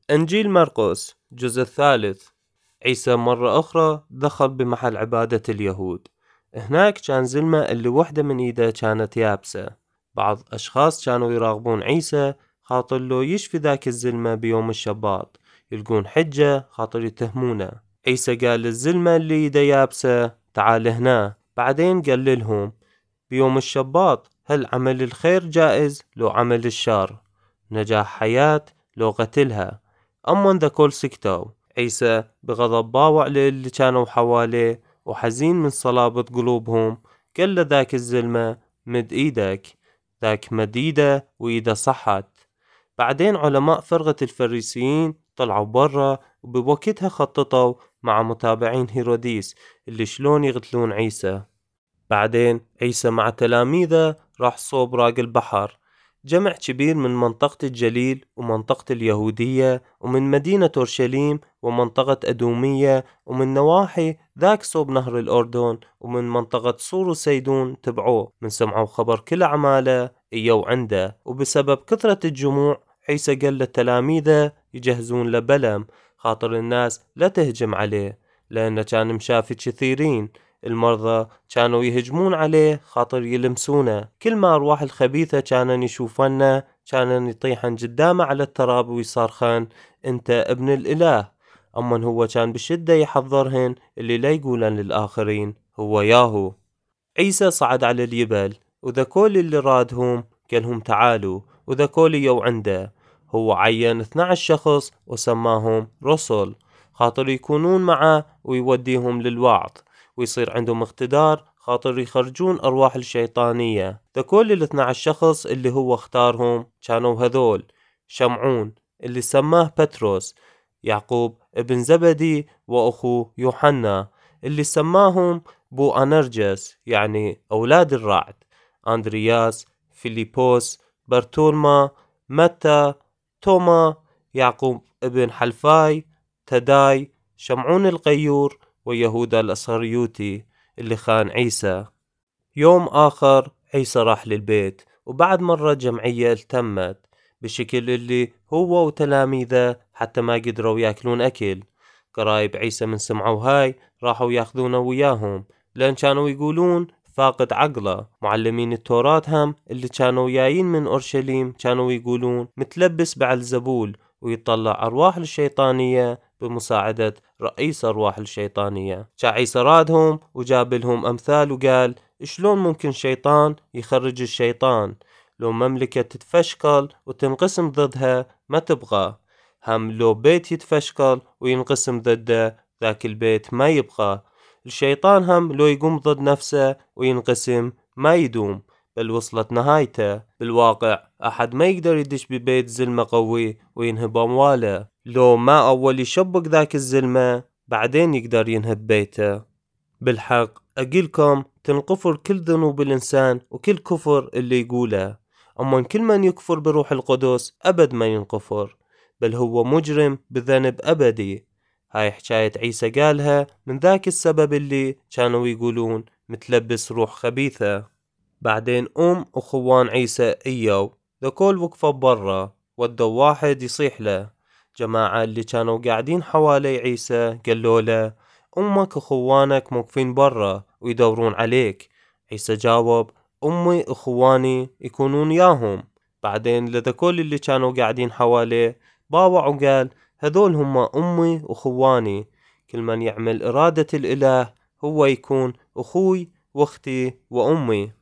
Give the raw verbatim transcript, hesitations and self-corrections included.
إنجيل مرقس الجزء الثالث. عيسى مرة أخرى دخل بمحل عبادة اليهود. هناك كان زلمة اللي وحدة من إيده كانت يابسة. بعض أشخاص كانوا يراقبون عيسى خاطر لو يشفي ذاك الزلمة بيوم الشباط، يلقون حجة خاطر يتهمونه. عيسى قال للزلمة اللي إيده يابسة تعال هنا. بعدين قال لهم بيوم الشباط هل عمل الخير جائز لو عمل الشر، نجاح حياة لو قتلها؟ أما ذا كل سكتوا. عيسى بغضب باوع للي كانوا حواليه وحزين من صلابة قلوبهم قال لذاك الزلمة مد ايدك. ذاك مد ايده وايده صحت. بعدين علماء فرقة الفريسيين طلعوا برا وبوقتها خططوا مع متابعين هيروديس اللي شلون يقتلون عيسى. بعدين عيسى مع تلاميذه راح صوب راق البحر. جمع كبير من منطقة الجليل ومنطقة اليهودية ومن مدينة أورشليم ومنطقة أدومية ومن نواحي ذاك صوب نهر الأردن ومن منطقة صور وسيدون تبعوه من سمعوا خبر كل أعماله إيو عنده. وبسبب كثرة الجموع عيسى قال لتلاميذه يجهزون لبلم خاطر الناس لا تهجم عليه، لأنه كان مشافي كثيرين. المرضى كانوا يهجمون عليه خاطر يلمسونه. كل ما أرواح الخبيثة كانن يشوفنه كانن يطيحن قدامه على التراب ويصرخن أنت ابن الإله. أما هو كان بشدة يحذرهن اللي لا يقولن للآخرين هو ياهو. عيسى صعد على الجبل وذا كل اللي رادهم قالهم تعالوا، وذا كل يو عنده. هو عين اثنى عشر شخص وسماهم رسل خاطر يكونون معه ويوديهم للوعظ ويصير عندهم اقتدار خاطر يخرجون أرواح الشيطانية. ذا كل الاثنى عشر شخص اللي هو اختارهم كانوا هذول: شمعون اللي سماه بطرس، يعقوب ابن زبدي وأخوه يوحنا اللي سماهم بو أنرجس يعني أولاد الرعد، أندرياس، فيليبوس، برتولما، متى، توما، يعقوب ابن حلفاي، تداي، شمعون القيور، ويهودا الأسخريوتي اللي خان عيسى. يوم آخر عيسى راح للبيت وبعد مرة جمعية التمت بشكل اللي هو وتلاميذه حتى ما قدروا ياكلون أكل. قرايب عيسى من سمعوا هاي راحوا ياخذونه وياهم، لأن كانوا يقولون فاقد عقله. معلمين التوراة هم اللي كانوا جايين من أورشليم كانوا يقولون متلبس بعلزبول ويطلع أرواح الشيطانية بمساعدة رئيس أرواح الشيطانية. جا عيسى رادهم وجاب لهم أمثال وقال شلون ممكن شيطان يخرج الشيطان؟ لو مملكة تتفشكل وتنقسم ضدها ما تبغى، هم لو بيت يتفشكل وينقسم ضده ذاك البيت ما يبقى. الشيطان هم لو يقوم ضد نفسه وينقسم ما يدوم بل وصلت نهايته. بالواقع أحد ما يقدر يدش ببيت زلمة قوي وينهب أمواله. لو ما أول يشبك ذاك الزلمة بعدين يقدر ينهب بيته. بالحق أقولكم تنقفر كل ذنوب الإنسان وكل كفر اللي يقوله، أما كل من يكفر بروح القدس أبد ما ينقفر بل هو مجرم بذنب أبدي. هاي حكاية عيسى قالها من ذاك السبب اللي كانوا يقولون متلبس روح خبيثة. بعدين أم أخوان عيسى إيو ذكول وقفوا برا ودوا واحد يصيح له. جماعة اللي كانوا قاعدين حوالي عيسى قالوا له أمك أخوانك موقفين برا ويدورون عليك. عيسى جاوب أمي أخواني يكونون ياهم. بعدين لذكول اللي كانوا قاعدين حواليه باوع وقال هذول هم أمي أخواني، كل من يعمل إرادة الإله هو يكون أخوي واختي وأمي.